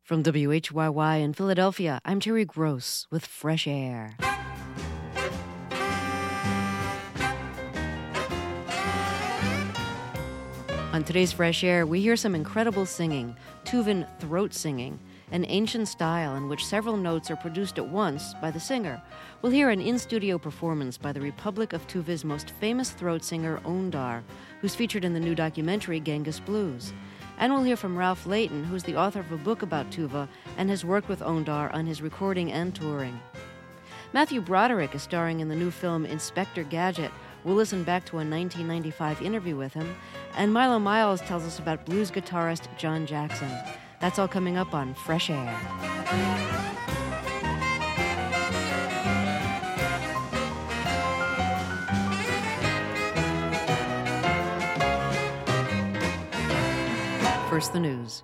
From WHYY in Philadelphia, I'm Terry Gross with Fresh Air. On today's Fresh Air, we hear some incredible singing, Tuvan throat singing, an ancient style in which several notes are produced at once by the singer. We'll hear an in-studio performance by the Republic of Tuva's most famous throat singer, Ondar, who's featured in the new documentary Genghis Blues. And we'll hear from Ralph Layton, who's the author of a book about Tuva and has worked with Ondar on his recording and touring. Matthew Broderick is starring in the new film Inspector Gadget. We'll listen back to a 1995 interview with him. And Milo Miles tells us about blues guitarist John Jackson. That's all coming up on Fresh Air. First, the news.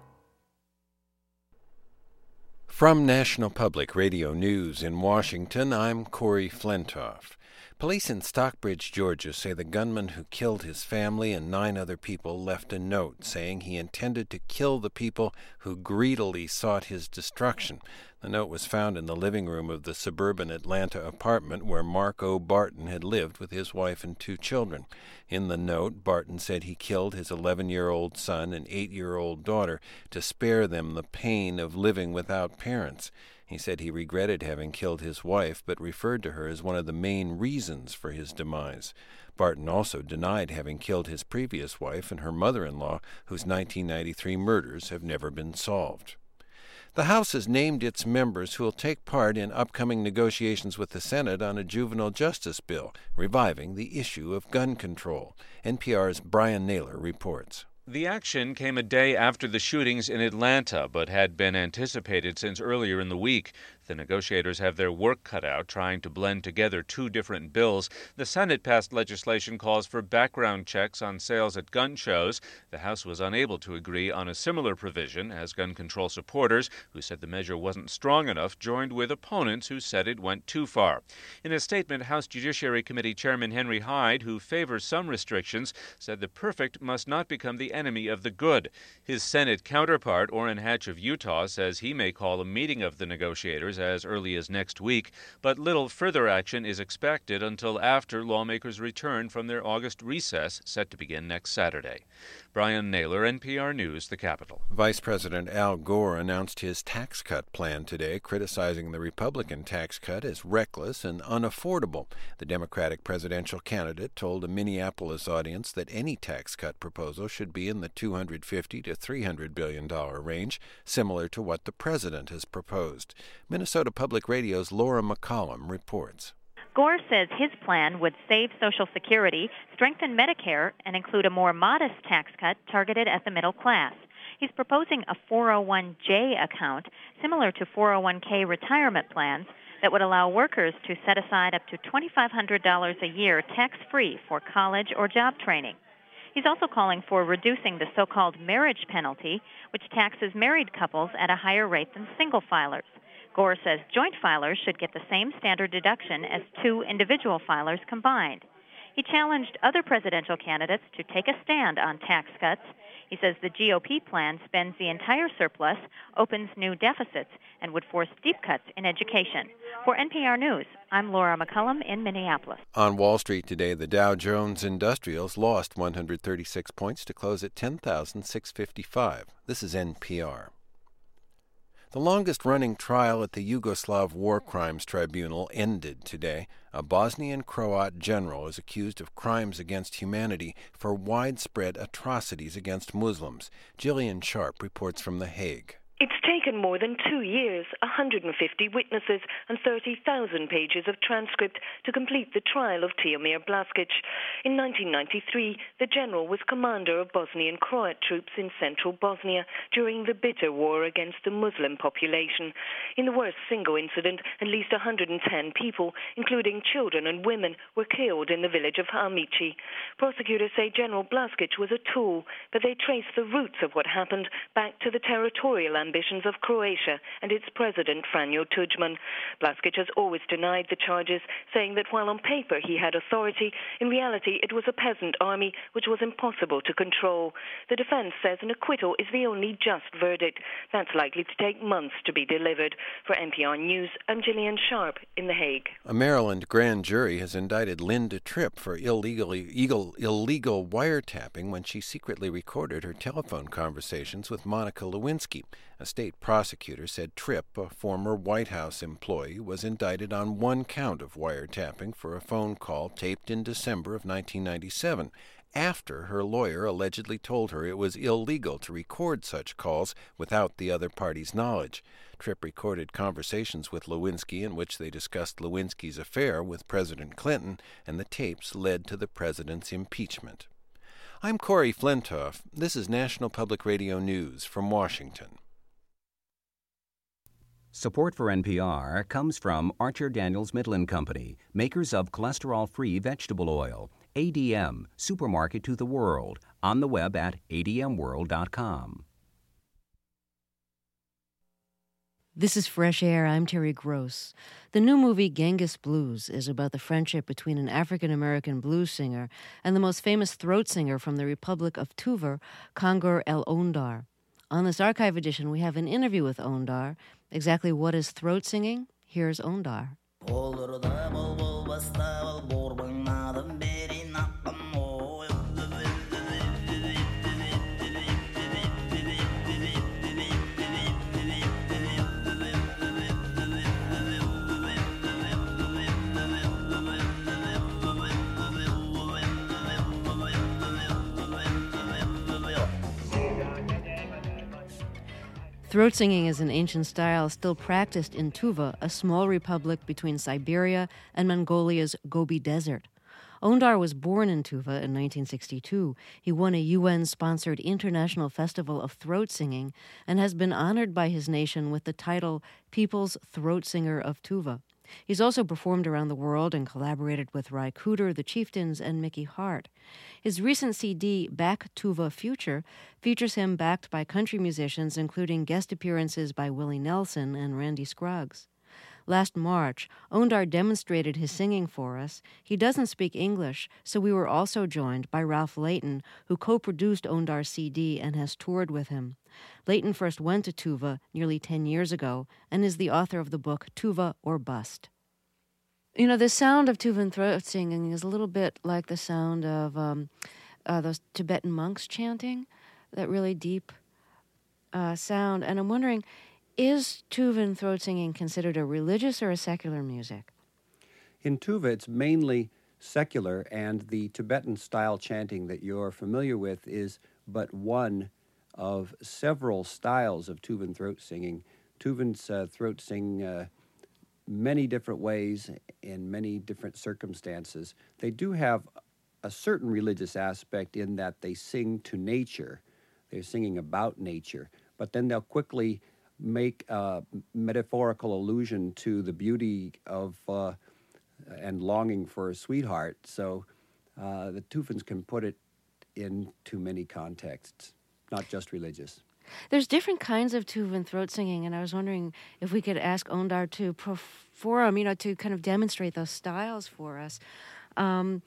From National Public Radio News in Washington, I'm Corey Flintoff. Police in Stockbridge, Georgia, say the gunman who killed his family and 9 other people left a note saying he intended to kill the people who greedily sought his destruction. The note was found in the living room of the suburban Atlanta apartment where Mark O. Barton had lived with his wife and 2 children. In the note, Barton said he killed his 11-year-old son and 8-year-old daughter to spare them the pain of living without parents. He said he regretted having killed his wife, but referred to her as one of the main reasons for his demise. Barton also denied having killed his previous wife and her mother-in-law, whose 1993 murders have never been solved. The House has named its members who will take part in upcoming negotiations with the Senate on a juvenile justice bill, reviving the issue of gun control. NPR's Brian Naylor reports. The action came a day after the shootings in Atlanta, but had been anticipated since earlier in the week. The negotiators have their work cut out trying to blend together 2 different bills. The Senate passed legislation calls for background checks on sales at gun shows. The House was unable to agree on a similar provision, as gun control supporters, who said the measure wasn't strong enough, joined with opponents who said it went too far. In a statement, House Judiciary Committee Chairman Henry Hyde, who favors some restrictions, said the perfect must not become the enemy of the good. His Senate counterpart, Orrin Hatch of Utah, says he may call a meeting of the negotiators as early as next week, but little further action is expected until after lawmakers return from their August recess set to begin next Saturday. Brian Naylor, NPR News, the Capitol. Vice President Al Gore announced his tax cut plan today, criticizing the Republican tax cut as reckless and unaffordable. The Democratic presidential candidate told a Minneapolis audience that any tax cut proposal should be in the $250 to $300 billion range, similar to what the president has proposed. Minnesota Public Radio's Laura McCollum reports. Gore says his plan would save Social Security, strengthen Medicare, and include a more modest tax cut targeted at the middle class. He's proposing a 401J account similar to 401K retirement plans that would allow workers to set aside up to $2,500 a year tax-free for college or job training. He's also calling for reducing the so-called marriage penalty, which taxes married couples at a higher rate than single filers. Gore says joint filers should get the same standard deduction as 2 individual filers combined. He challenged other presidential candidates to take a stand on tax cuts. He says the GOP plan spends the entire surplus, opens new deficits, and would force deep cuts in education. For NPR News, I'm Laura McCullum in Minneapolis. On Wall Street today, the Dow Jones Industrials lost 136 points to close at 10,655. This is NPR. The longest-running trial at the Yugoslav War Crimes Tribunal ended today. A Bosnian Croat general is accused of crimes against humanity for widespread atrocities against Muslims. Gillian Sharp reports from The Hague. It's taken more than 2 years, 150 witnesses, and 30,000 pages of transcript to complete the trial of Tihomir Blaskic. In 1993, the general was commander of Bosnian Croat troops in central Bosnia during the bitter war against the Muslim population. In the worst single incident, at least 110 people, including children and women, were killed in the village of Hamici. Prosecutors say General Blaskic was a tool, but they trace the roots of what happened back to the territorial ambitions of of Croatia and its president, Franjo Tudjman. Blaskic has always denied the charges, saying that while on paper he had authority, in reality it was a peasant army which was impossible to control. The defense says an acquittal is the only just verdict. That's likely to take months to be delivered. For NPR News, I'm Gillian Sharp in The Hague. A Maryland grand jury has indicted Linda Tripp for illegal wiretapping when she secretly recorded her telephone conversations with Monica Lewinsky. A state prosecutor said Tripp, a former White House employee, was indicted on one count of wiretapping for a phone call taped in December of 1997, after her lawyer allegedly told her it was illegal to record such calls without the other party's knowledge. Tripp recorded conversations with Lewinsky in which they discussed Lewinsky's affair with President Clinton, and the tapes led to the president's impeachment. I'm Corey Flintoff. This is National Public Radio News from Washington. Support for NPR comes from Archer Daniels Midland Company, makers of cholesterol-free vegetable oil. ADM, supermarket to the world. On the web at admworld.com. This is Fresh Air. I'm Terry Gross. The new movie Genghis Blues is about the friendship between an African-American blues singer and the most famous throat singer from the Republic of Tuvar, Kongur El Ondar. On this archive edition, we have an interview with Ondar. Exactly what is throat singing? Here's Ondar. Throat singing is an ancient style still practiced in Tuva, a small republic between Siberia and Mongolia's Gobi Desert. Ondar was born in Tuva in 1962. He won a UN-sponsored International Festival of Throat Singing and has been honored by his nation with the title People's Throat Singer of Tuva. He's also performed around the world and collaborated with Ry Cooder, the Chieftains, and Mickey Hart. His recent CD, Back Tuva Future, features him backed by country musicians, including guest appearances by Willie Nelson and Randy Scruggs. Last March, Ondar demonstrated his singing for us. He doesn't speak English, so we were also joined by Ralph Layton, who co-produced Ondar's CD and has toured with him. Layton first went to Tuva nearly 10 years ago and is the author of the book Tuva or Bust. You know, the sound of Tuvan throat singing is a little bit like the sound of those Tibetan monks chanting, that really deep sound. And I'm wondering, is Tuvan throat singing considered a religious or a secular music? In Tuva, it's mainly secular, and the Tibetan-style chanting that you're familiar with is but one of several styles of Tuvan throat singing. Tuvans throat sing many different ways in many different circumstances. They do have a certain religious aspect in that they sing to nature. They're singing about nature, but then they'll quickly make a metaphorical allusion to the beauty of and longing for a sweetheart. So the Tuvans can put it into many contexts, not just religious. There's different kinds of Tuvan throat singing, and I was wondering if we could ask Ondar to perform, to kind of demonstrate those styles for us. And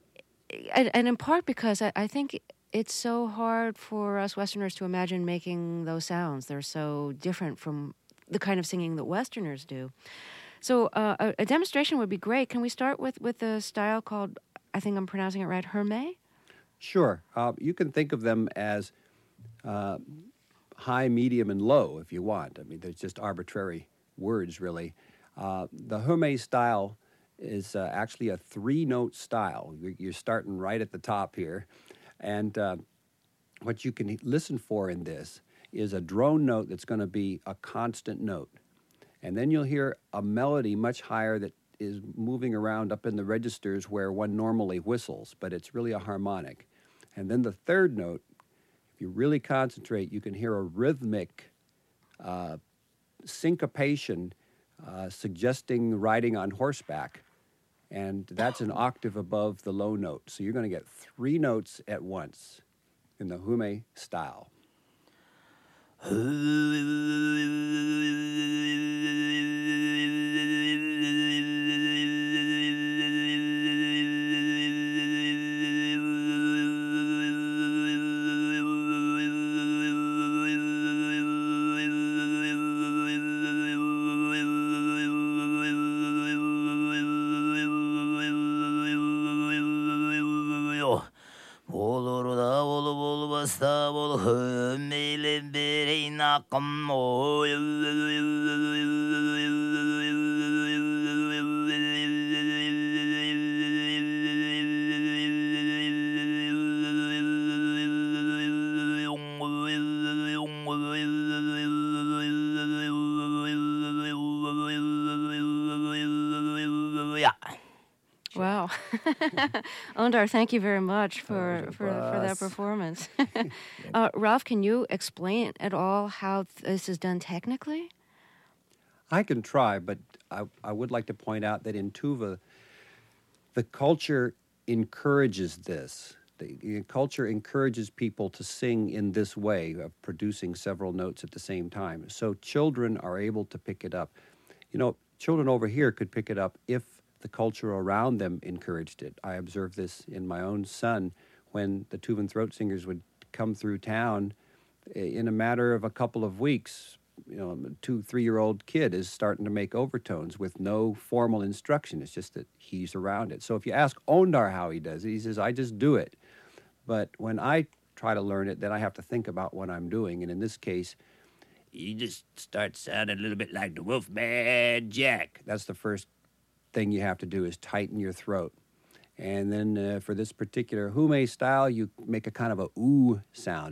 in part because I think it's so hard for us Westerners to imagine making those sounds. They're so different from the kind of singing that Westerners do. So a demonstration would be great. Can we start with a style called, I think I'm pronouncing it right, Hermé? Sure. You can think of them as high, medium, and low if you want. I mean, there's just arbitrary words, really. The Hermé style is actually a three-note style. You're starting right at the top here. And what you can listen for in this is a drone note that's going to be a constant note. And then you'll hear a melody much higher that is moving around up in the registers where one normally whistles, but it's really a harmonic. And then the third note, if you really concentrate, you can hear a rhythmic syncopation suggesting riding on horseback. And that's an octave above the low note. So you're going to get three notes at once in the Hermé style. Wow. Ondar, thank you very much for that performance. Ralph, can you explain at all how this is done technically? I can try, but I would like to point out that in Tuva, the culture encourages this. The culture encourages people to sing in this way, of producing several notes at the same time. So children are able to pick it up. You know, children over here could pick it up if the culture around them encouraged it. I observed this in my own son when the Tuvan throat singers would come through town. In a matter of a couple of weeks, you know, a 2-3-year-old kid is starting to make overtones with no formal instruction. It's just that he's around it. So if you ask Ondar how he does it, he says, I just do it. But when I try to learn it, then I have to think about what I'm doing. And in this case, you just start sounding a little bit like the Wolfman Jack. That's the first thing you have to do, is tighten your throat. And then for this particular Hume style, you make a kind of a ooh sound.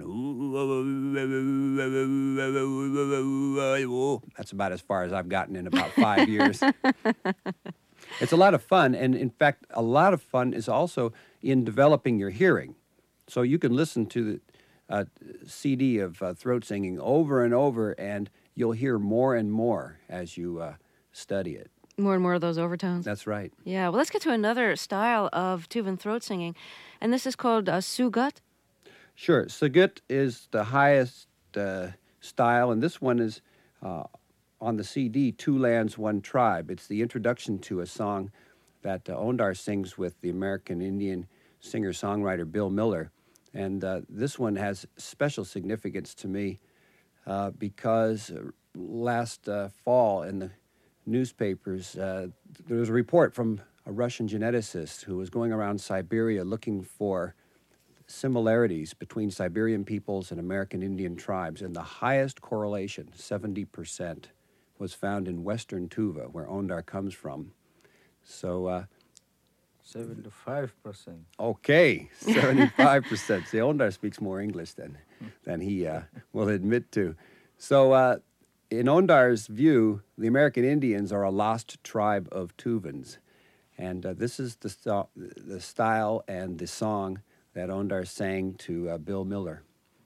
That's about as far as I've gotten in about 5 years. It's a lot of fun, and in fact, a lot of fun is also in developing your hearing. So you can listen to the CD of throat singing over and over, and you'll hear more and more as you study it. More and more of those overtones. That's right. Yeah, well, let's get to another style of Tuvan throat singing, and this is called sugut. Sure. Sugut is the highest style, and this one is on the CD, Two Lands, One Tribe. It's the introduction to a song that Ondar sings with the American Indian singer-songwriter Bill Miller, and this one has special significance to me because last fall in the newspapers, there was a report from a Russian geneticist who was going around Siberia looking for similarities between Siberian peoples and American Indian tribes, and the highest correlation, 70%, was found in western Tuva, where Ondar comes from. So 75%. Okay, 75%. See, Ondar speaks more English than he will admit to. So in Ondar's view, the American Indians are a lost tribe of Tuvans. And this is the style and the song that Ondar sang to Bill Miller.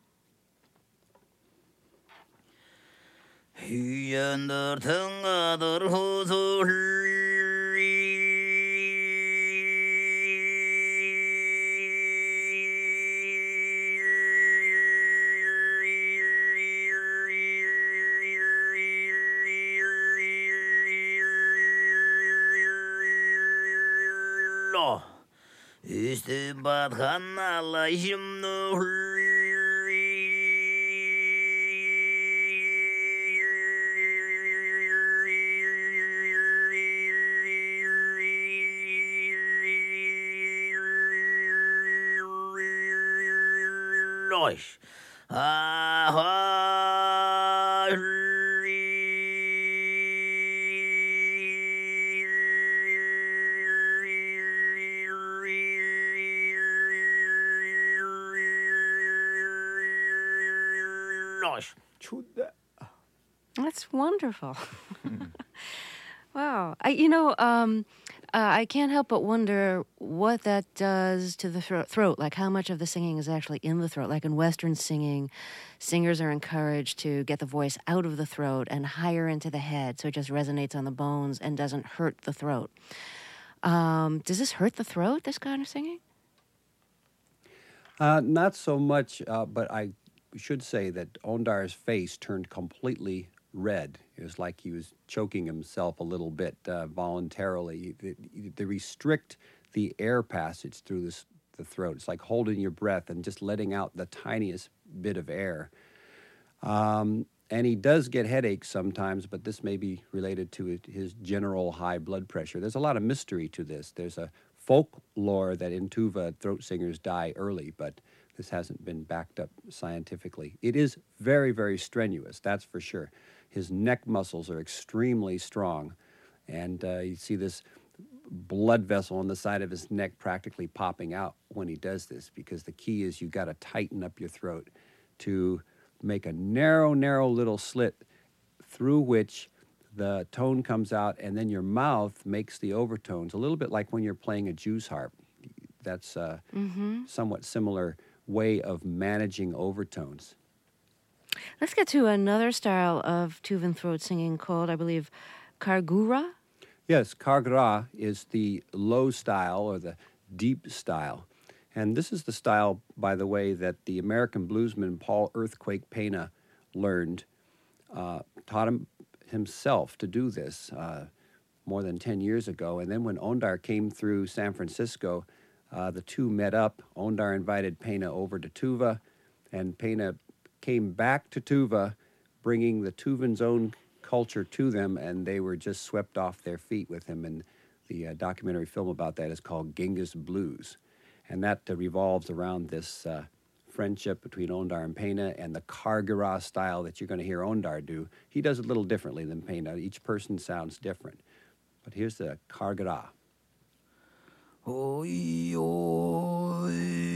That's wonderful. Wow. I can't help but wonder what that does to the throat, like how much of the singing is actually in the throat. Like in Western singing, singers are encouraged to get the voice out of the throat and higher into the head so it just resonates on the bones and doesn't hurt the throat. Does this hurt the throat, this kind of singing? Not so much, but I should say that Ondar's face turned completely red. It was like he was choking himself a little bit voluntarily. They restrict the air passage through the throat. It's like holding your breath and just letting out the tiniest bit of air. And he does get headaches sometimes, but this may be related to his general high blood pressure. There's a lot of mystery to this. There's a folklore that in Tuva, throat singers die early, but This hasn't been backed up scientifically. It is very, very strenuous, that's for sure. His neck muscles are extremely strong, and you see this blood vessel on the side of his neck practically popping out when he does this, because the key is you got to tighten up your throat to make a narrow, narrow little slit through which the tone comes out, and then your mouth makes the overtones, a little bit like when you're playing a Jew's harp. That's a somewhat similar way of managing overtones. Let's get to another style of Tuvan throat singing called, I believe, Kargura. Yes, Kargura is the low style or the deep style. And this is the style, by the way, that the American bluesman Paul Earthquake Pena learned, taught himself to do this more than 10 years ago. And then when Ondar came through San Francisco, the two met up. Ondar invited Pena over to Tuva, and Pena came back to Tuva, bringing the Tuvan's own culture to them, and they were just swept off their feet with him. And the documentary film about that is called Genghis Blues. And that revolves around this friendship between Ondar and Pena and the Kargura style that you're going to hear Ondar do. He does it a little differently than Pena. Each person sounds different. But here's the Kargura. Oy, oy,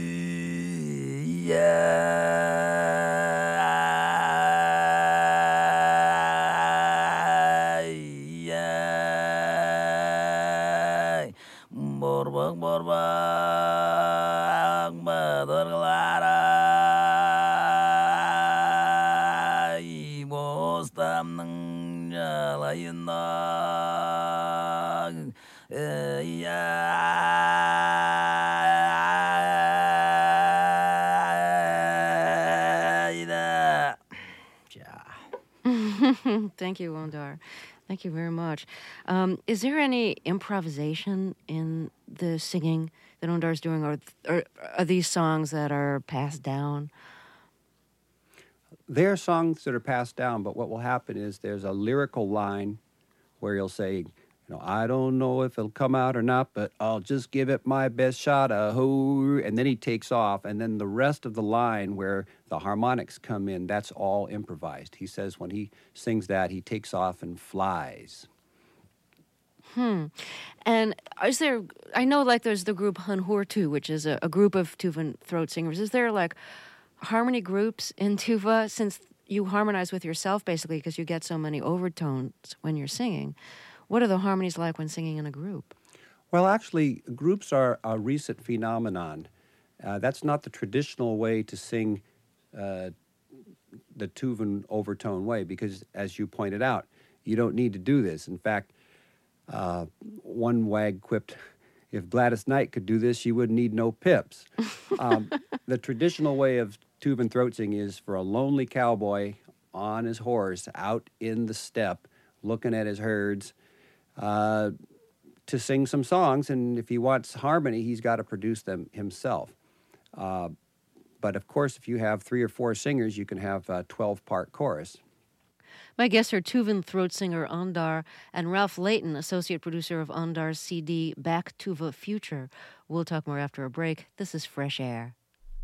yeah, borbak borbak badırgılara bostamның jalayından Thank you, Ondar. Thank you very much. Is there any improvisation in the singing that Ondar's doing, or are these songs that are passed down? They're songs that are passed down, but what will happen is there's a lyrical line where he'll say, I don't know if it'll come out or not, but I'll just give it my best shot, and then he takes off, and then the rest of the line where the harmonics come in, that's all improvised. He says when he sings that, he takes off and flies. And is there, I know like there's the group Hunhurtu, which is a group of Tuvan throat singers. Is there like harmony groups in Tuva, since you harmonize with yourself basically because you get so many overtones when you're singing? What are the harmonies like when singing in a group? Well, actually, groups are a recent phenomenon. That's not the traditional way to sing the Tuvan overtone way, because, as you pointed out, you don't need to do this. In fact, one wag quipped, if Gladys Knight could do this, she wouldn't need no pips. The traditional way of Tuvan throat singing is for a lonely cowboy on his horse out in the steppe looking at his herds, to sing some songs, and if he wants harmony, he's got to produce them himself. But of course, if you have 3 or 4 singers, you can have a 12-part chorus. My guests are Tuvan throat singer Ondar and Ralph Layton, associate producer of Ondar's CD Back to the Future. We'll talk more after a break. This is Fresh Air.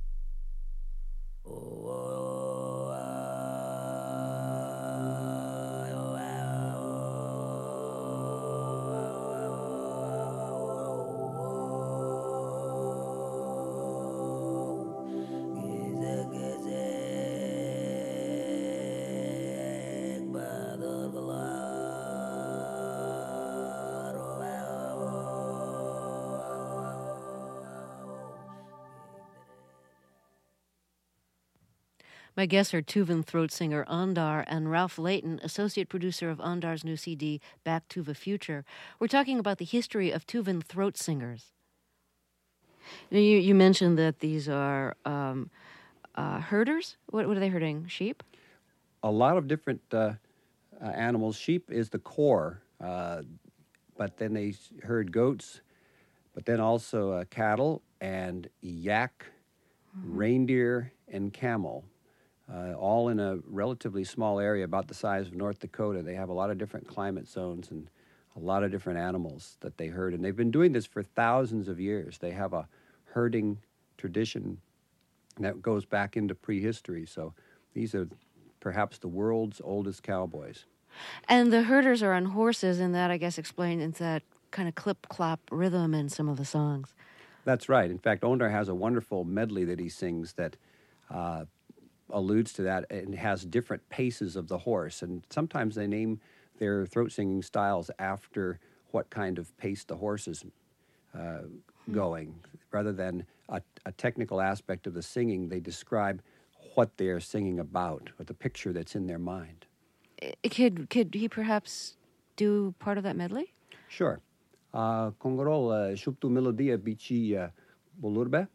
My guests are Tuvan throat singer Ondar and Ralph Layton, associate producer of Ondar's new CD, Back to the Future. We're talking about the history of Tuvan throat singers. You mentioned that these are herders? What are they herding? Sheep? A lot of different animals. Sheep is the core, but then they herd goats, but then also cattle and yak, reindeer, and camel. All in a relatively small area, about the size of North Dakota. They have a lot of different climate zones and a lot of different animals that they herd. And they've been doing this for thousands of years. They have a herding tradition And that goes back into prehistory. So these are perhaps the world's oldest cowboys. And the herders are on horses, and that, I guess, explains that kind of clip-clop rhythm in some of the songs. That's right. In fact, Ondar has a wonderful medley that he sings that alludes to that, and has different paces of the horse. And sometimes they name their throat singing styles after what kind of pace the horse is going. Rather than a technical aspect of the singing, they describe what they're singing about, or the picture that's in their mind. Could he perhaps do part of that medley? Sure. Kongorol shuptu melodia bici bolurbe.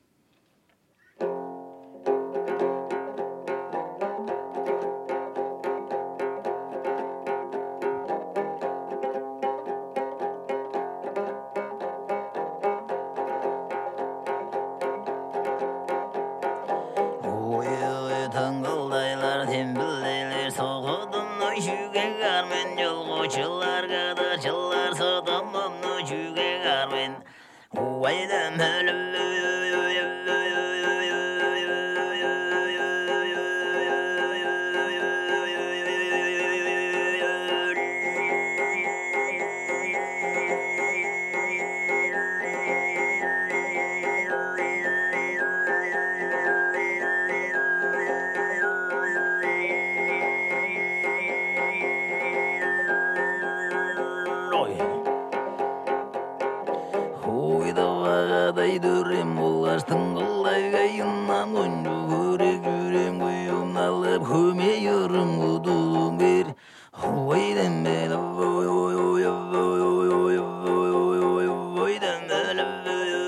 Tangıldaylar, tembeleyler, soğudumlu şüge garmen, yolğuçular kadar çıllar, soğudumlu şüge garmen. Uvaydam Daydurim boğaz tıngılday gayınnan Önlü görek yürem kuyum alıp Hüme yürüm kudum bir Huvaydam bela Huvaydam bela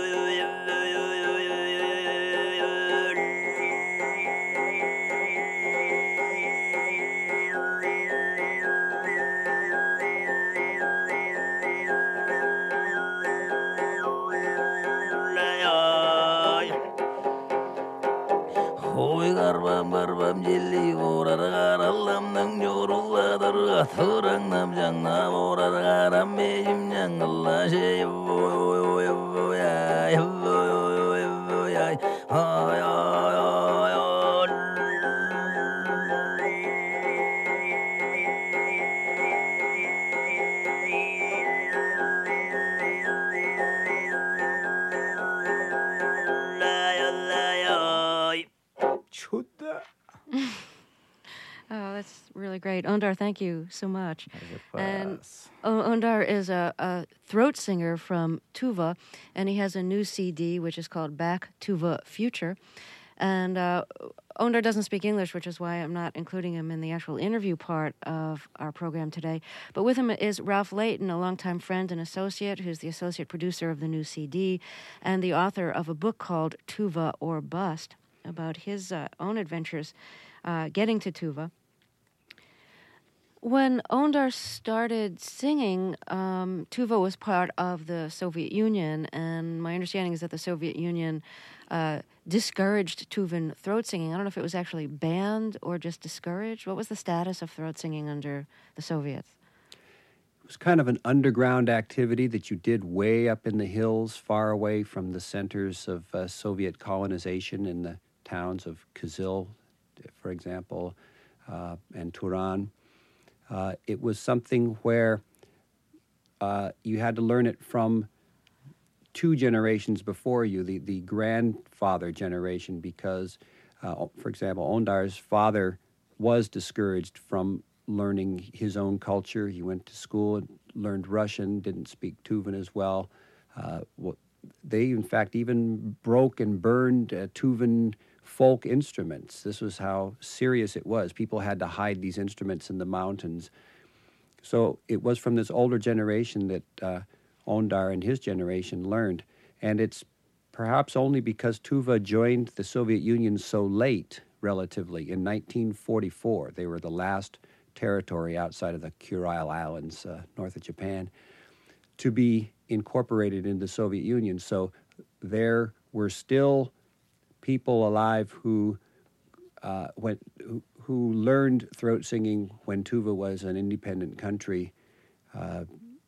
Barbam jelli orar garallamdan yoruladır atırang namjangna orar garam mejim nyangla şey Oh, that's really great. Ondar, thank you so much. And Ondar is a throat singer from Tuva, and he has a new CD, which is called Back Tuva Future. And Ondar doesn't speak English, which is why I'm not including him in the actual interview part of our program today. But with him is Ralph Layton, a longtime friend and associate, who's the associate producer of the new CD, and the author of a book called Tuva or Bust, about his own adventures getting to Tuva. When Ondar started singing, Tuva was part of the Soviet Union, and my understanding is that the Soviet Union discouraged Tuvan throat singing. I don't know if it was actually banned or just discouraged. What was the status of throat singing under the Soviets? It was kind of an underground activity that you did way up in the hills, far away from the centers of Soviet colonization in the towns of Kyzyl, for example, and Turan. It was something where you had to learn it from two generations before you, the grandfather generation, because, for example, Ondar's father was discouraged from learning his own culture. He went to school and learned Russian, didn't speak Tuvan as well. They, in fact, even broke and burned Tuvan folk instruments. This was how serious it was. People had to hide these instruments in the mountains. So it was from this older generation that Ondar and his generation learned. And it's perhaps only because Tuva joined the Soviet Union so late, relatively, in 1944. They were the last territory outside of the Kuril Islands, north of Japan, to be incorporated in the Soviet Union. So there were still people alive who learned throat singing when Tuva was an independent country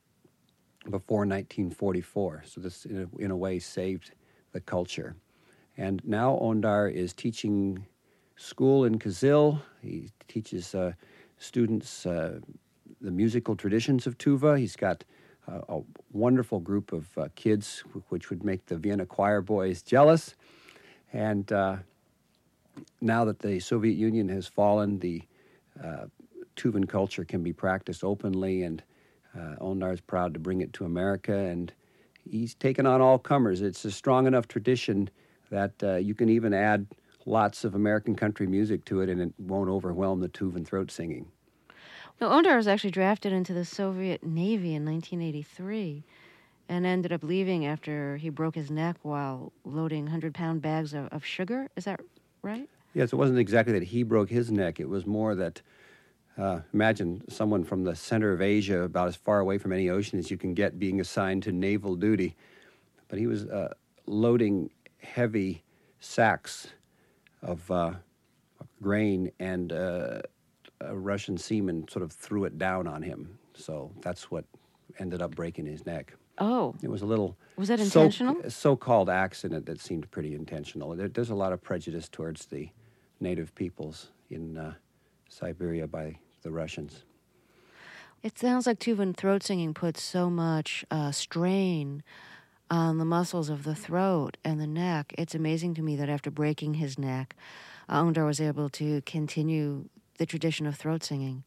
before 1944. So this, in a way, saved the culture. And now Ondar is teaching school in Kazil. He teaches students the musical traditions of tuba. He's got a wonderful group of kids, which would make the Vienna choir boys jealous. And now that the Soviet Union has fallen, the Tuvan culture can be practiced openly, and Ondar is proud to bring it to America, and he's taken on all comers. It's a strong enough tradition that you can even add lots of American country music to it, and it won't overwhelm the Tuvan throat singing. Now, Ondar was actually drafted into the Soviet Navy in 1983 and ended up leaving after he broke his neck while loading 100-pound bags of sugar. Is that right? Yes, it wasn't exactly that he broke his neck. It was more that, imagine someone from the center of Asia, about as far away from any ocean as you can get, being assigned to naval duty. But he was loading heavy sacks of grain, and a Russian seaman sort of threw it down on him. So that's what ended up breaking his neck. Oh. It was a little... Was that intentional? So-called accident that seemed pretty intentional. There's a lot of prejudice towards the native peoples in Siberia by the Russians. It sounds like Tuvan throat singing puts so much strain on the muscles of the throat and the neck. It's amazing to me that after breaking his neck, Ondar was able to continue the tradition of throat singing.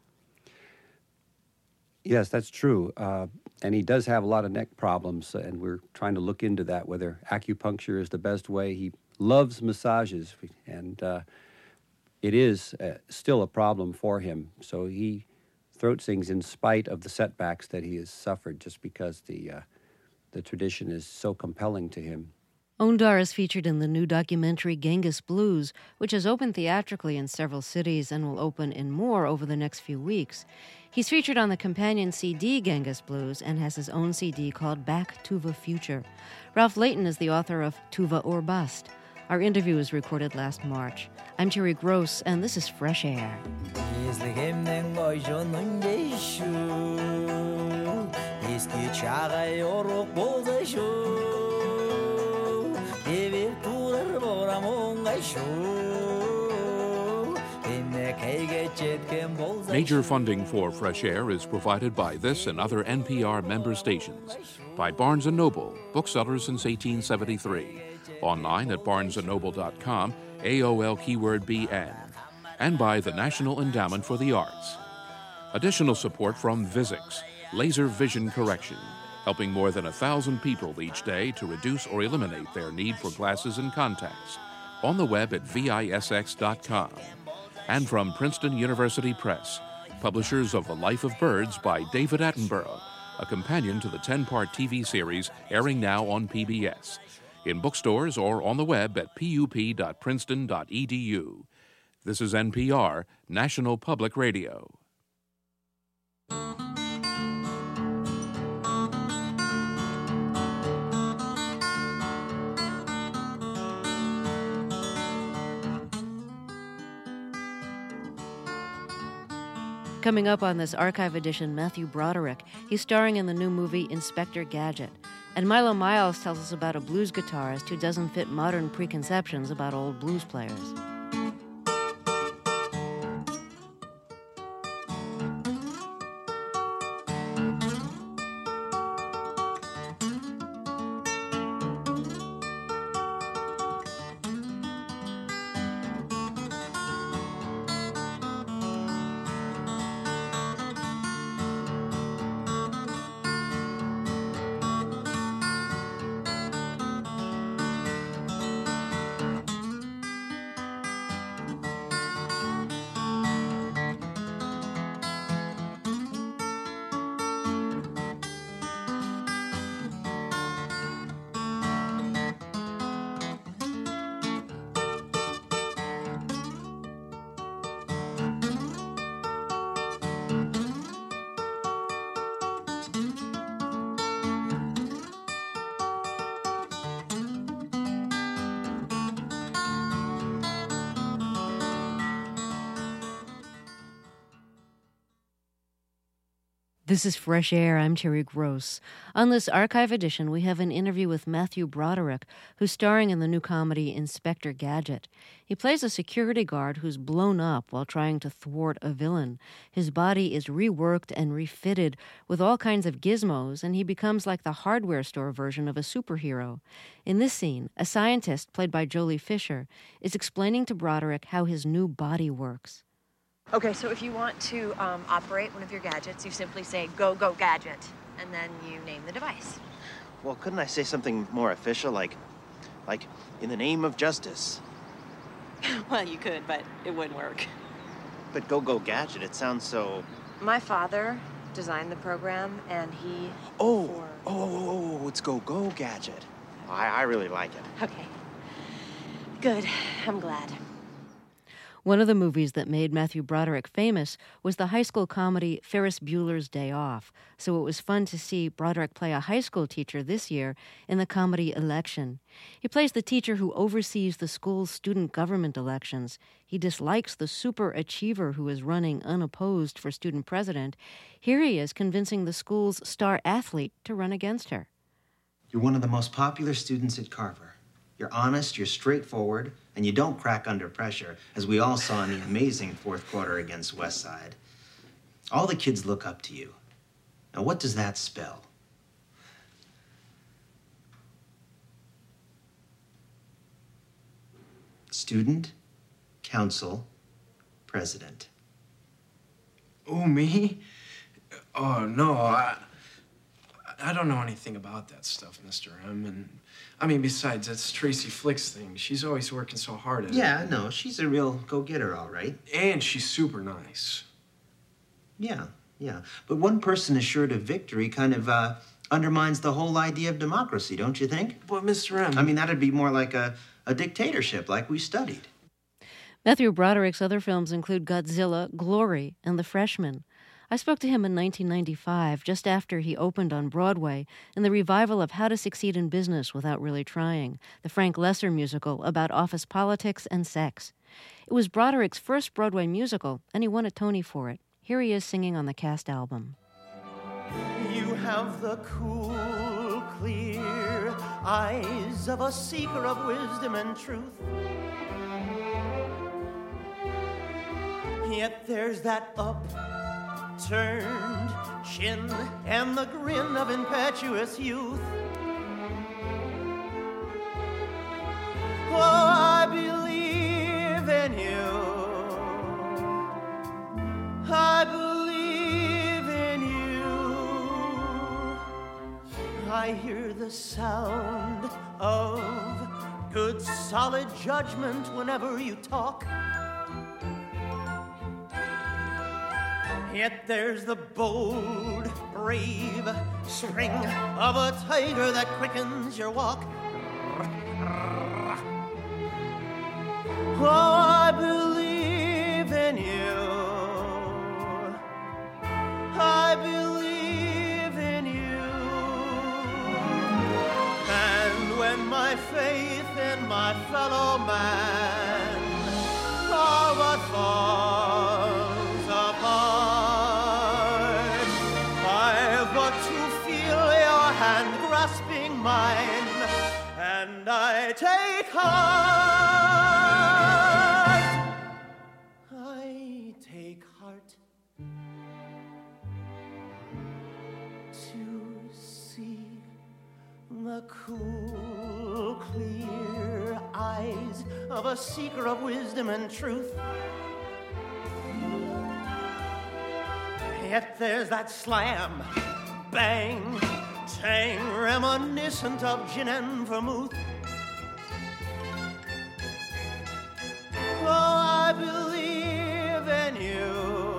Yes, that's true. And he does have a lot of neck problems, and we're trying to look into that, whether acupuncture is the best way. He loves massages, and it is still a problem for him. So he throat sings in spite of the setbacks that he has suffered, just because the tradition is so compelling to him. Ondar is featured in the new documentary Genghis Blues, which has opened theatrically in several cities and will open in more over the next few weeks. He's featured on the companion CD Genghis Blues and has his own CD called Back to the Future. Ralph Layton is the author of Tuva or Bust. Our interview was recorded last March. I'm Terry Gross, and this is Fresh Air. Major funding for Fresh Air is provided by this and other NPR member stations, by Barnes & Noble, booksellers since 1873, online at barnesandnoble.com, AOL keyword BN, and by the National Endowment for the Arts. Additional support from Vizix, laser vision correction, helping more than 1,000 people each day to reduce or eliminate their need for glasses and contacts, on the web at visx.com. And from Princeton University Press, publishers of The Life of Birds by David Attenborough, a companion to the 10-part TV series airing now on PBS, in bookstores or on the web at pup.princeton.edu. This is NPR, National Public Radio. Coming up on this archive edition, Matthew Broderick. He's starring in the new movie Inspector Gadget. And Milo Miles tells us about a blues guitarist who doesn't fit modern preconceptions about old blues players. This is Fresh Air. I'm Terry Gross. On this archive edition, we have an interview with Matthew Broderick, who's starring in the new comedy Inspector Gadget. He plays a security guard who's blown up while trying to thwart a villain. His body is reworked and refitted with all kinds of gizmos, and he becomes like the hardware store version of a superhero. In this scene, a scientist, played by Jolie Fisher, is explaining to Broderick how his new body works. Okay, so if you want to operate one of your gadgets, you simply say, "Go, go, gadget," and then you name the device. Well, couldn't I say something more official, like, in the name of justice? Well, you could, but it wouldn't work. But Go, Go, Gadget, it sounds so... My father designed the program, and he... It's Go, Go, Gadget. I really like it. Okay. Good. I'm glad. One of the movies that made Matthew Broderick famous was the high school comedy Ferris Bueller's Day Off, so it was fun to see Broderick play a high school teacher this year in the comedy Election. He plays the teacher who oversees the school's student government elections. He dislikes the super achiever who is running unopposed for student president. Here he is convincing the school's star athlete to run against her. You're one of the most popular students at Carver. You're honest, you're straightforward, and you don't crack under pressure, as we all saw in the amazing fourth quarter against Westside. All the kids look up to you. Now, what does that spell? Student, council, president. Oh, me? Oh, no, I don't know anything about that stuff, Mr. M. And, I mean, besides, that's Tracy Flick's thing. She's always working so hard at it. Yeah, no, she's a real go-getter, all right. And she's super nice. Yeah. But one person assured of victory kind of undermines the whole idea of democracy, don't you think? But, Mr. M... I mean, that'd be more like a dictatorship, like we studied. Matthew Broderick's other films include Godzilla, Glory, and The Freshman. I spoke to him in 1995, just after he opened on Broadway in the revival of How to Succeed in Business Without Really Trying, the Frank Lesser musical about office politics and sex. It was Broderick's first Broadway musical, and he won a Tony for it. Here he is singing on the cast album. You have the cool, clear eyes of a seeker of wisdom and truth. Yet there's that upturned chin and the grin of impetuous youth. Oh, I believe in you. I believe in you. I hear the sound of good, solid judgment whenever you talk. Yet there's the bold, brave spring of a tiger that quickens your walk. Oh, I believe in you. I believe in you. And when my faith in my fellow man are what falls apart, I've but to feel your hand grasping mine, and I take heart. I take heart to see the cool, clear eyes of a seeker of wisdom and truth. Yet there's that slam, bang, tang, reminiscent of gin and vermouth. Oh, I believe in you.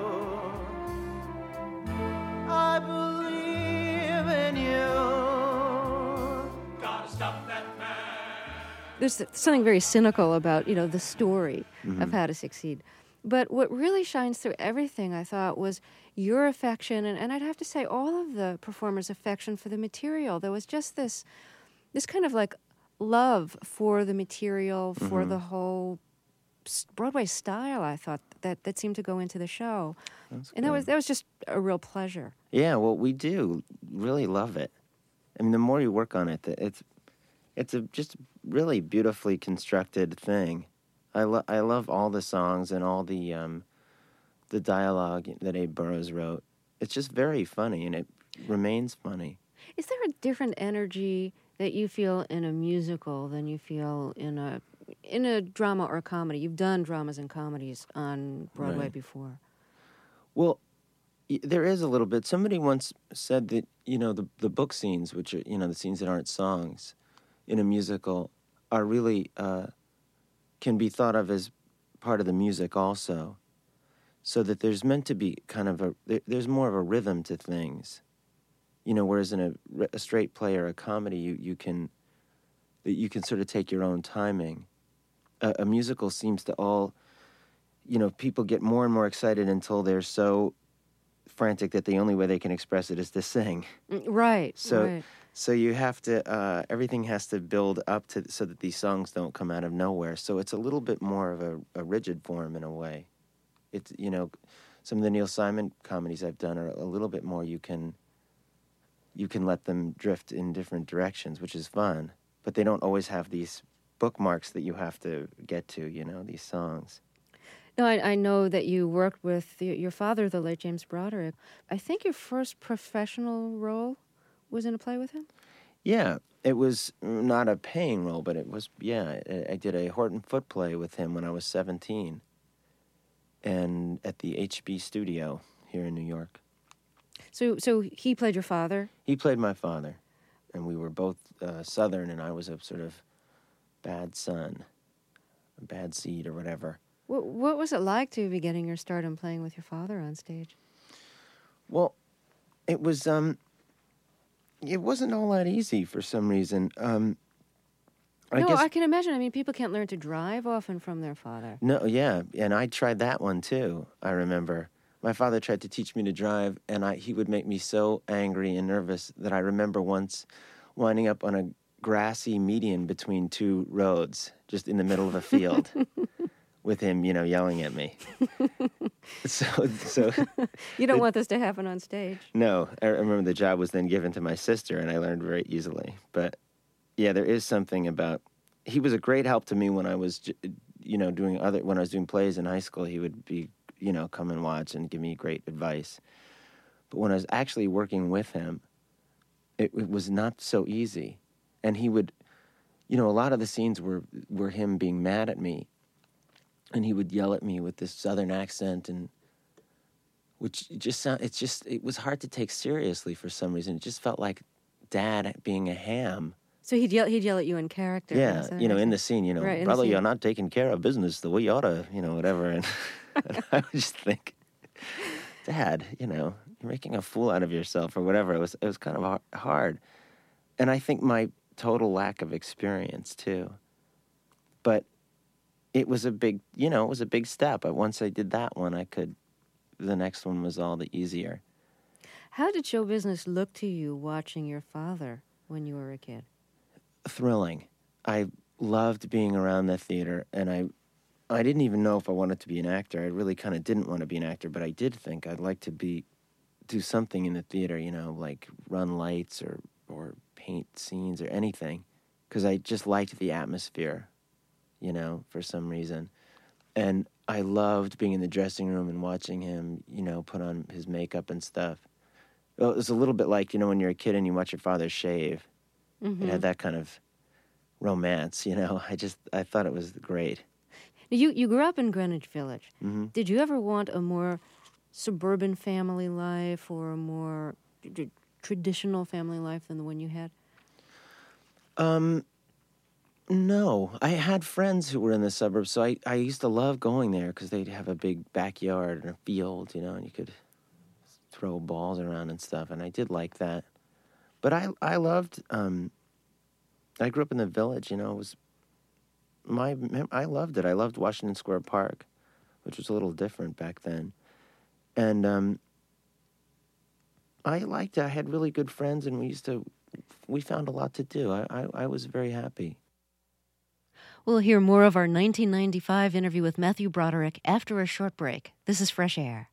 I believe in you. Gotta stop that man. There's something very cynical about, the story of How to Succeed. But what really shines through everything, I thought, was your affection, and I'd have to say all of the performers' affection for the material. There was just this kind of like love for the material, for the whole Broadway style, I thought, that seemed to go into the show. That's and good. that was just a real pleasure. Yeah, well, we do really love it. I mean, the more you work on it, it's a just really beautifully constructed thing. I love all the songs and all the dialogue that Abe Burrows wrote. It's just very funny, and it remains funny. Is there a different energy that you feel in a musical than you feel in a drama or a comedy? You've done dramas and comedies on Broadway Right. before. Well, there is a little bit. Somebody once said that, the book scenes, which are, the scenes that aren't songs in a musical, are really, can be thought of as part of the music also. So that there's meant to be kind of there's more of a rhythm to things. Whereas in a straight play or a comedy, you can sort of take your own timing. A musical seems to all, people get more and more excited until they're so frantic that the only way they can express it is to sing. Right. So you have to, everything has to build up so that these songs don't come out of nowhere. So it's a little bit more of a rigid form in a way. It's, some of the Neil Simon comedies I've done are a little bit more you can let them drift in different directions, which is fun. But they don't always have these bookmarks that you have to get to, these songs. No, I know that you worked with your father, the late James Broderick. I think your first professional role was in a play with him? Yeah, it was not a paying role, but it was, I did a Horton Foote play with him when I was 17, and at the HB Studio here in New York. So he played your father? He played my father, and we were both Southern, and I was a sort of bad son, a bad seed or whatever. What was it like to be getting your start in playing with your father on stage? Well, it was, it wasn't all that easy for some reason. I can imagine. I mean, people can't learn to drive often from their father. No, yeah, and I tried that one too, I remember. My father tried to teach me to drive, and he would make me so angry and nervous that I remember once winding up on a grassy median between two roads, just in the middle of a field, with him, yelling at me. So you don't want this to happen on stage. No, I remember the job was then given to my sister, and I learned very easily. But yeah, there is something about. He was a great help to me when I was, when I was doing plays in high school. He would be, come and watch and give me great advice. But when I was actually working with him, it was not so easy. And he would, a lot of the scenes were him being mad at me. And he would yell at me with this Southern accent, and it was hard to take seriously for some reason. It just felt like Dad being a ham. So he'd yell at you in character. Yeah, in the scene, right, brother, you're not taking care of business the way you ought to, whatever. And, and I would just think, Dad, you're making a fool out of yourself or whatever. It was kind of hard. And I think my total lack of experience too. But it was a big step. Once I did that one, the next one was all the easier. How did show business look to you watching your father when you were a kid? Thrilling. I loved being around the theater, and I didn't even know if I wanted to be an actor. I really kind of didn't want to be an actor, but I did think I'd like to do something in the theater, like run lights or paint scenes or anything, because I just liked the atmosphere, for some reason. And I loved being in the dressing room and watching him, put on his makeup and stuff. Well, it was a little bit like, when you're a kid and you watch your father shave. Mm-hmm. It had that kind of romance, I thought it was great. You grew up in Greenwich Village. Mm-hmm. Did you ever want a more suburban family life or a more traditional family life than the one you had? No. I had friends who were in the suburbs, so I used to love going there because they'd have a big backyard and a field, and you could throw balls around and stuff, and I did like that. But I loved, I grew up in the village, I loved it. I loved Washington Square Park, which was a little different back then. And I liked it. I had really good friends, and we found a lot to do. I was very happy. We'll hear more of our 1995 interview with Matthew Broderick after a short break. This is Fresh Air.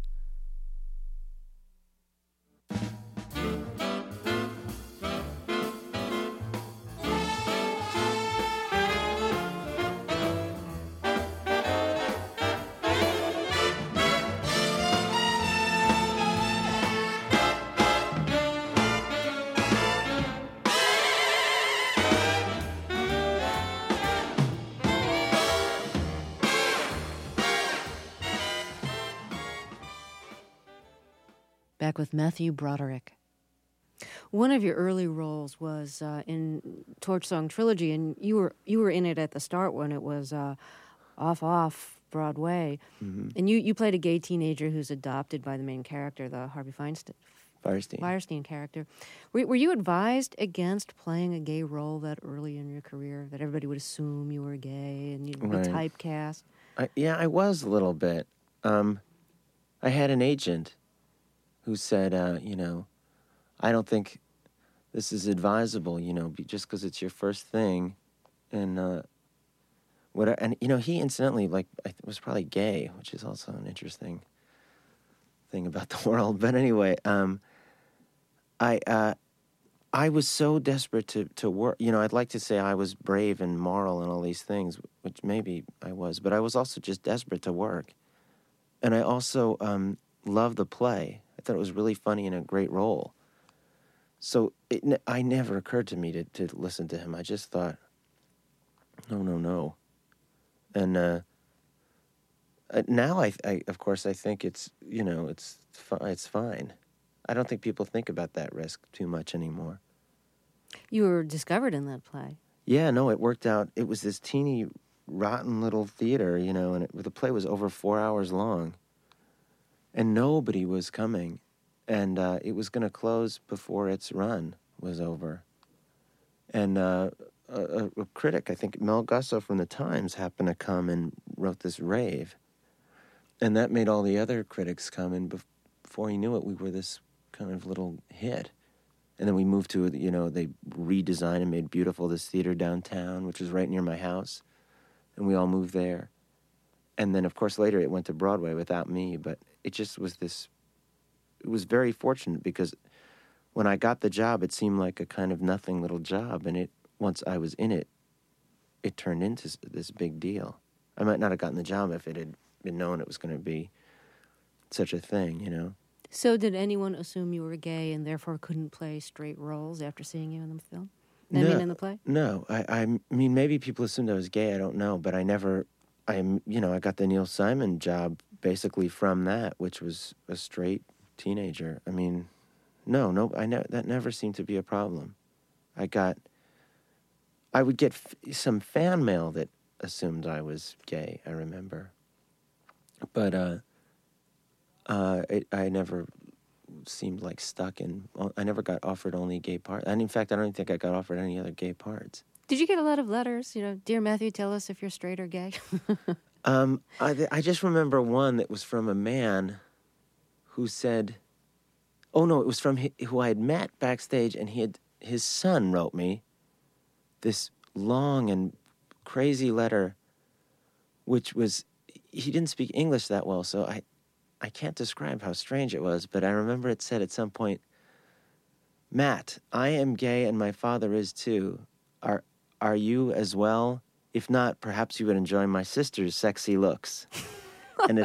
Back with Matthew Broderick. One of your early roles was in Torch Song Trilogy, and you were in it at the start when it was off Broadway. Mm-hmm. And you played a gay teenager who's adopted by the main character, the Harvey Fierstein character. Were you advised against playing a gay role that early in your career, that everybody would assume you were gay and you'd be typecast? I was a little bit. I had an agent who said, I don't think this is advisable, just because it's your first thing. And he incidentally, was probably gay, which is also an interesting thing about the world. But anyway, I was so desperate to work. I'd like to say I was brave and moral and all these things, which maybe I was, but I was also just desperate to work. And I also loved the play. I thought it was really funny and a great role. So I never occurred to me to listen to him. I just thought, no. And now I of course I think it's it's fine. I don't think people think about that risk too much anymore. You were discovered in that play. Yeah, no, it worked out. It was this teeny, rotten little theater, and the play was over 4 hours long. And nobody was coming. And it was going to close before its run was over. And a critic, I think Mel Gusso from the Times, happened to come and wrote this rave. And that made all the other critics come, and before he knew it, we were this kind of little hit. And then we moved to, they redesigned and made beautiful this theater downtown, which is right near my house. And we all moved there. And then, of course, later it went to Broadway without me, but it just was it was very fortunate because when I got the job, it seemed like a kind of nothing little job, and once I was in it, it turned into this big deal. I might not have gotten the job if it had been known it was going to be such a thing, So did anyone assume you were gay and therefore couldn't play straight roles after seeing you in the film? In the play? No, I mean, maybe people assumed I was gay, I don't know, but I got the Neil Simon job basically from that, which was a straight teenager. I mean, that never seemed to be a problem. I would get some fan mail that assumed I was gay, I remember. But I never seemed like stuck in, I never got offered only gay parts. And in fact, I don't think I got offered any other gay parts. Did you get a lot of letters? Dear Matthew, tell us if you're straight or gay. I just remember one that was from a man who said, it was from who I had met backstage, and his son wrote me this long and crazy letter, which was, he didn't speak English that well, so I can't describe how strange it was, but I remember it said at some point, Matt, I am gay and my father is too. Are you as well? If not, perhaps you would enjoy my sister's sexy looks. And it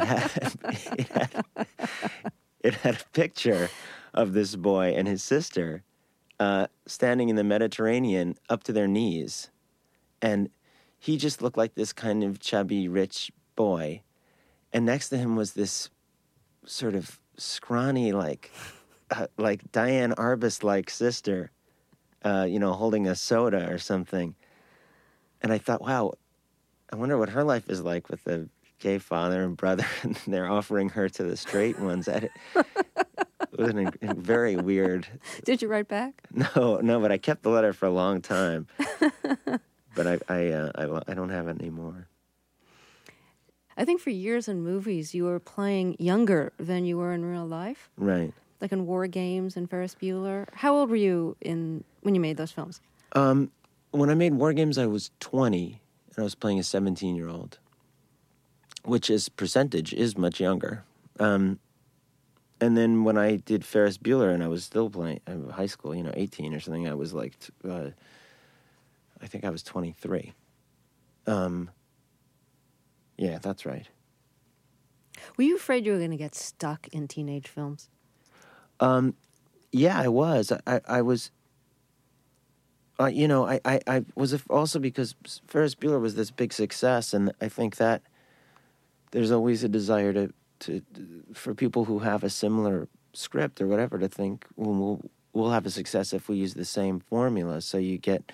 had a picture of this boy and his sister standing in the Mediterranean up to their knees. And he just looked like this kind of chubby, rich boy. And next to him was this sort of scrawny, like Diane Arbus-like sister, holding a soda or something. And I thought, wow, I wonder what her life is like with a gay father and brother, and they're offering her to the straight ones. It was very weird. Did you write back? No, but I kept the letter for a long time. But I don't have it anymore. I think for years in movies, you were playing younger than you were in real life. Right. Like in War Games and Ferris Bueller. How old were you when you made those films? When I made War Games, I was 20, and I was playing a 17-year-old, which is percentage is much younger. And then when I did Ferris Bueller, and I was still playing high school, 18 or something, I was like, I think I was 23. Yeah, that's right. Were you afraid you were going to get stuck in teenage films? Yeah, I was. I was. I was also because Ferris Bueller was this big success, and I think that there's always a desire for people who have a similar script or whatever to think, well, we'll have a success if we use the same formula. So you get.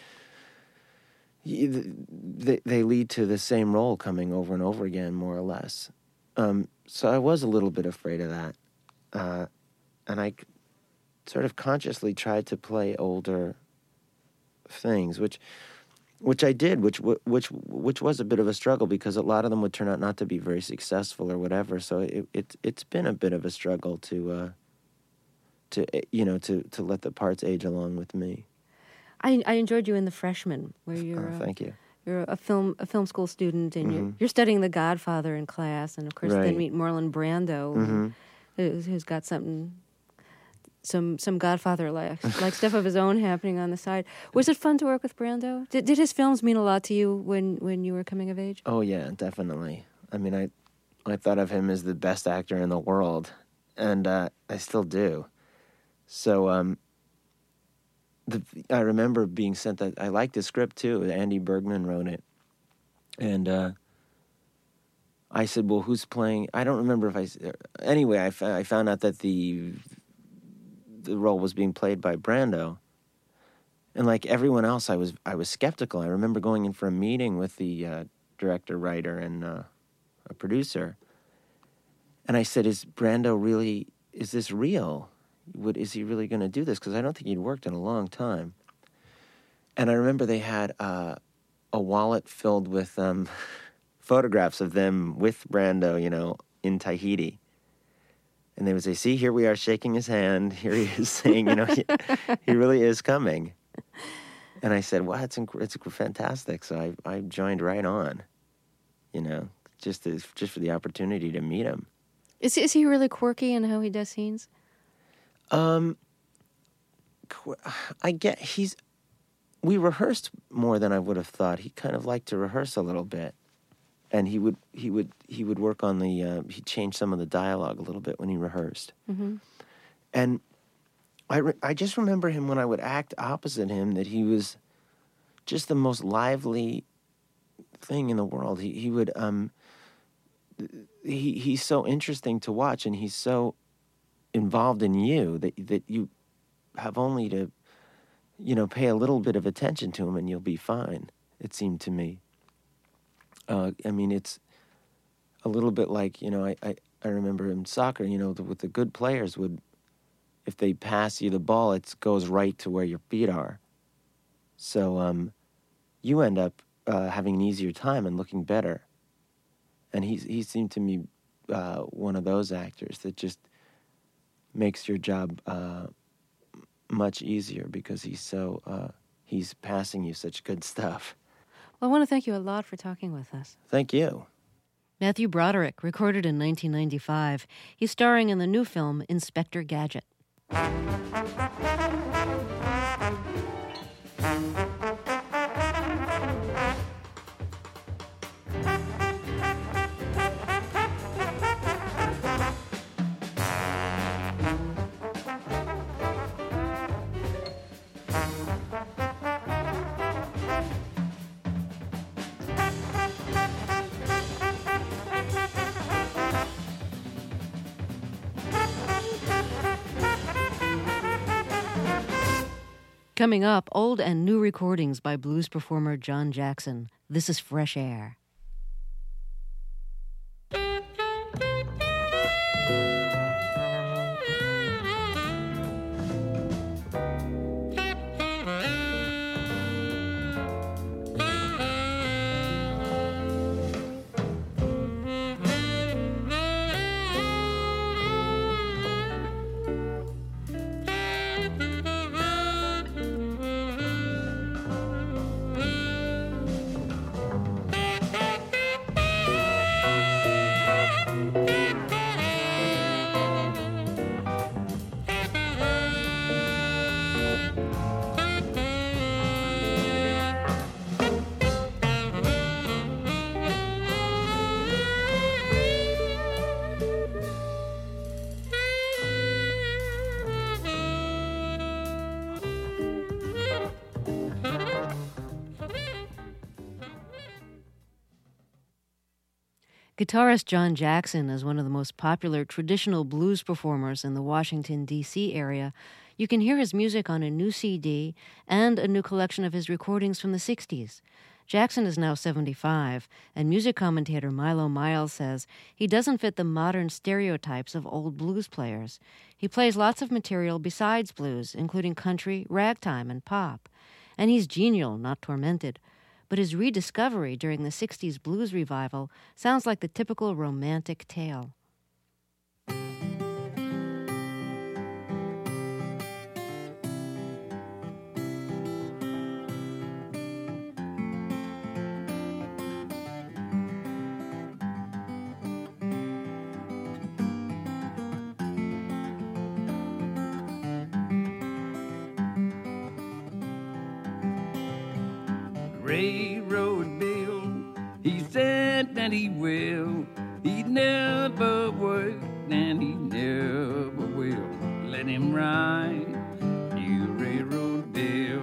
They lead to the same role coming over and over again, more or less. So I was a little bit afraid of that, and I sort of consciously tried to play older things, which I did, which was a bit of a struggle because a lot of them would turn out not to be very successful or whatever. So it's been a bit of a struggle to let the parts age along with me. I enjoyed you in The Freshman, where you're thank you. You're a film school student, and you're studying The Godfather in class, and of course then meet Marlon Brando, who's got some Godfather like stuff of his own happening on the side. Was it fun to work with Brando? Did his films mean a lot to you when you were coming of age? Oh yeah, definitely. I mean, I thought of him as the best actor in the world, and I still do. So I remember being sent that. I liked the script too. Andy Bergman wrote it, and I said, "Well, who's playing?" I don't remember if anyway, I found out that the role was being played by Brando, and like everyone else, I was skeptical. I remember going in for a meeting with the director, writer, and a producer, and I said, "Is this real? Is he really going to do this? Because I don't think he'd worked in a long time." And I remember they had a wallet filled with photographs of them with Brando, in Tahiti. And they would say, "See, here we are shaking his hand. Here he is saying, he really is coming." And I said, "Well, it's fantastic." So I joined right on, just for the opportunity to meet him. Is he really quirky in how he does scenes? We rehearsed more than I would have thought. He kind of liked to rehearse a little bit, and he would work on he'd change some of the dialogue a little bit when he rehearsed. Mm-hmm. And I just remember him when I would act opposite him that he was just the most lively thing in the world. He's so interesting to watch, and he's so involved in you that you have only to pay a little bit of attention to him and you'll be fine, it seemed to me. I mean, it's a little bit like I remember in soccer, with the good players if they pass you the ball, it goes right to where your feet are, so you end up having an easier time and looking better. And he seemed to me one of those actors that just makes your job much easier because he's passing you such good stuff. Well, I want to thank you a lot for talking with us. Thank you. Matthew Broderick, recorded in 1995. He's starring in the new film Inspector Gadget. Coming up, old and new recordings by blues performer John Jackson. This is Fresh Air. Guitarist John Jackson is one of the most popular traditional blues performers in the Washington, D.C. area. You can hear his music on a new CD and a new collection of his recordings from the 60s. Jackson is now 75, and music commentator Milo Miles says he doesn't fit the modern stereotypes of old blues players. He plays lots of material besides blues, including country, ragtime, and pop. And he's genial, not tormented. But his rediscovery during the 60s blues revival sounds like the typical romantic tale. Railroad Bill, he said that he will. He never work and he never will. Let him ride, you Railroad Bill.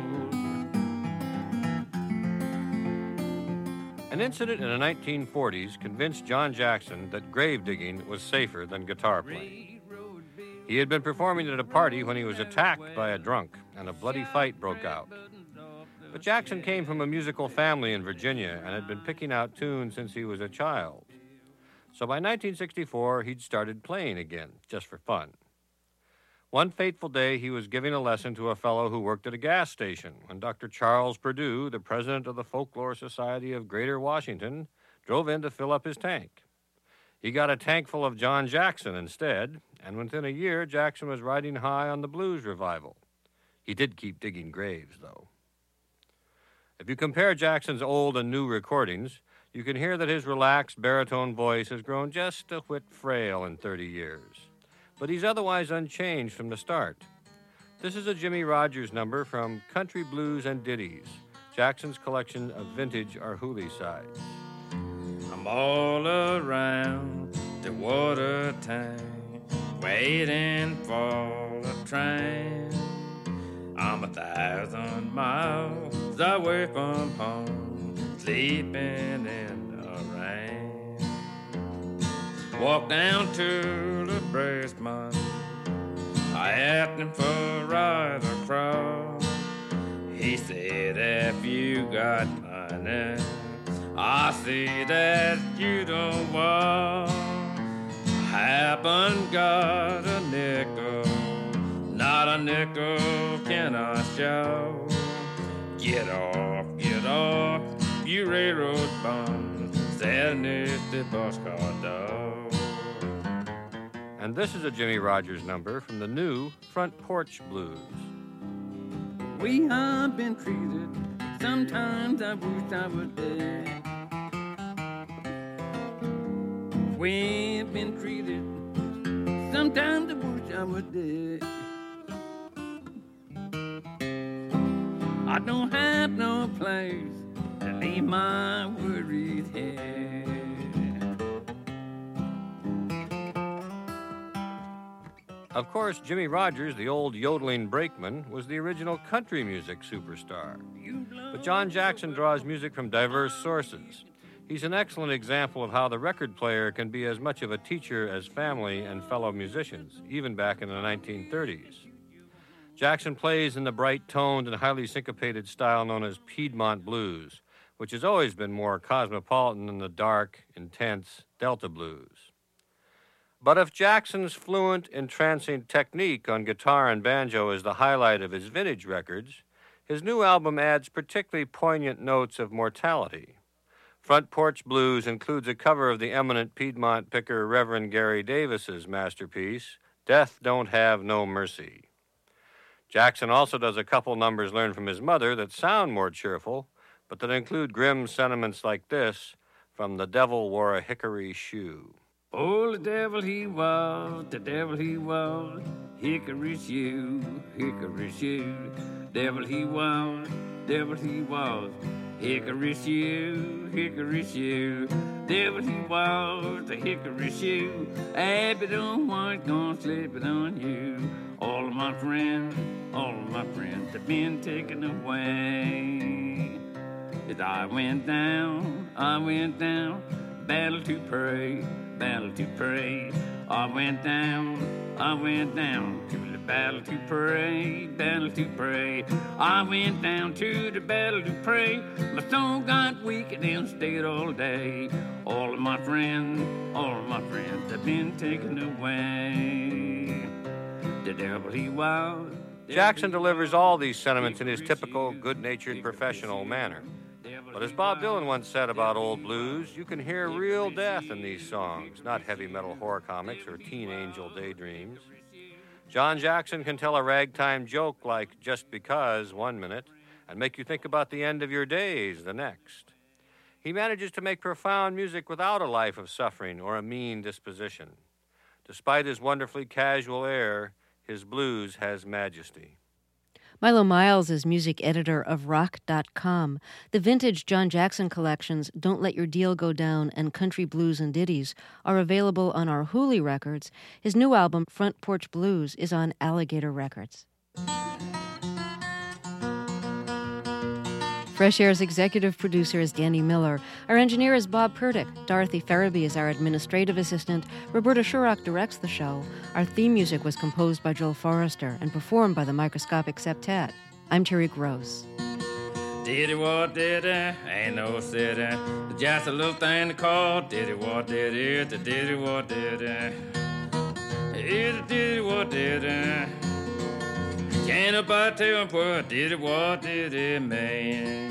An incident in the 1940s convinced John Jackson that grave digging was safer than guitar playing. He had been performing at a party when he was attacked by a drunk, and a bloody fight broke out. But Jackson came from a musical family in Virginia and had been picking out tunes since he was a child. So by 1964, he'd started playing again, just for fun. One fateful day, he was giving a lesson to a fellow who worked at a gas station when Dr. Charles Perdue, the president of the Folklore Society of Greater Washington, drove in to fill up his tank. He got a tank full of John Jackson instead, and within a year, Jackson was riding high on the blues revival. He did keep digging graves, though. If you compare Jackson's old and new recordings, you can hear that his relaxed baritone voice has grown just a whit frail in 30 years. But he's otherwise unchanged from the start. This is a Jimmie Rodgers number from Country Blues and Ditties, Jackson's collection of vintage Arhoolie sides. I'm all around the water tank, waiting for the train. I'm 1,000 miles away from home, sleeping in the rain. Walk down to the braceman, I asked him for a ride across. He said, if you got money, I see that you don't walk. Haven't got a nickel, not a nickel can I show. Get off, you railroad bum, standing at the boxcar door. And this is a Jimmie Rodgers number from the new Front Porch Blues. We have been treated, sometimes I wish I was dead. We've been treated, sometimes I wish I was dead. I don't have no place to leave my worried head. Of course, Jimmie Rodgers, the old yodeling brakeman, was the original country music superstar. But John Jackson draws music from diverse sources. He's an excellent example of how the record player can be as much of a teacher as family and fellow musicians, even back in the 1930s. Jackson plays in the bright-toned and highly syncopated style known as Piedmont blues, which has always been more cosmopolitan than the dark, intense Delta blues. But if Jackson's fluent, entrancing technique on guitar and banjo is the highlight of his vintage records, his new album adds particularly poignant notes of mortality. Front Porch Blues includes a cover of the eminent Piedmont picker Reverend Gary Davis's masterpiece, Death Don't Have No Mercy. Jackson also does a couple numbers learned from his mother that sound more cheerful, but that include grim sentiments like this from The Devil Wore a Hickory Shoe. Oh, the devil he was, hickory shoe, hickory shoe. Devil he was, hickory shoe, hickory shoe. Devil he was, the hickory shoe. Abby don't want gonna slip it on you. All of my friends have been taken away. As I went down battle to pray, battle to pray. I went down to the battle to pray, battle to pray. I went down to the battle to pray. My soul got weak and then stayed all day. All of my friends have been taken away. The devil he was. Jackson delivers all these sentiments in his typical good-natured professional manner. But as Bob Dylan once said about old blues, you can hear real death in these songs, not heavy metal horror comics or teen angel daydreams. John Jackson can tell a ragtime joke like Just Because 1 minute and make you think about the end of your days the next. He manages to make profound music without a life of suffering or a mean disposition. Despite his wonderfully casual air, his blues has majesty. Milo Miles is music editor of Rock.com. The vintage John Jackson collections, Don't Let Your Deal Go Down and Country Blues and Ditties, are available on our Hooley Records. His new album, Front Porch Blues, is on Alligator Records. Fresh Air's executive producer is Danny Miller. Our engineer is Bob Purdick. Dorothy Farabee is our administrative assistant. Roberta Shurrock directs the show. Our theme music was composed by Joel Forrester and performed by the Microscopic Septet. I'm Terry Gross. Diddy what did it? Ain't no city. Just a little thing to call. Diddy what did it? The diddy what did it? It diddy what did it? Can't nobody tell him what did it mean?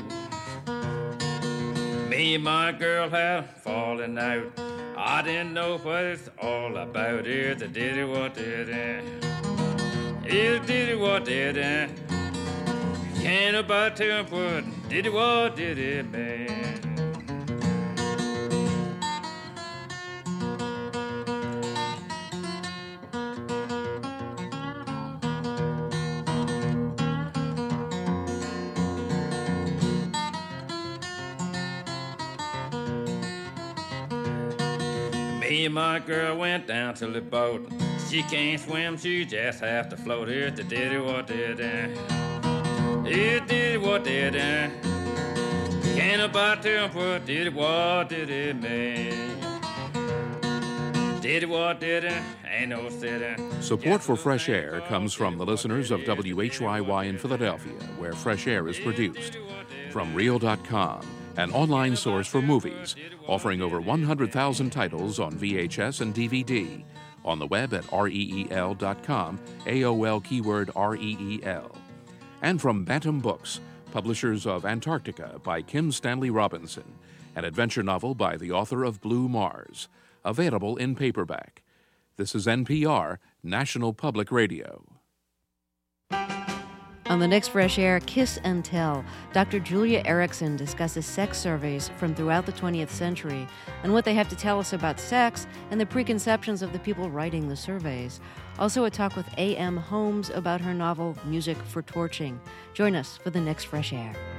Me and my girl have fallen out. I didn't know what it's all about. It did it, what did it? It did it, what did it? Can't nobody tell him what did it mean? Me and my girl went down to the boat. She can't swim, she just has to float. It did it, what did it? It did it, what did it? Can't nobody tell what did it mean? Did it, what did it? Ain't no city. Support for Fresh Air comes from the listeners of WHYY in Philadelphia, where Fresh Air is produced. From Reel.com, an online source for movies, offering over 100,000 titles on VHS and DVD. On the web at reel.com, AOL keyword REEL. And from Bantam Books, publishers of Antarctica by Kim Stanley Robinson, an adventure novel by the author of Blue Mars, available in paperback. This is NPR, National Public Radio. On the next Fresh Air, Kiss and Tell, Dr. Julia Erickson discusses sex surveys from throughout the 20th century and what they have to tell us about sex and the preconceptions of the people writing the surveys. Also a talk with A.M. Holmes about her novel Music for Torching. Join us for the next Fresh Air.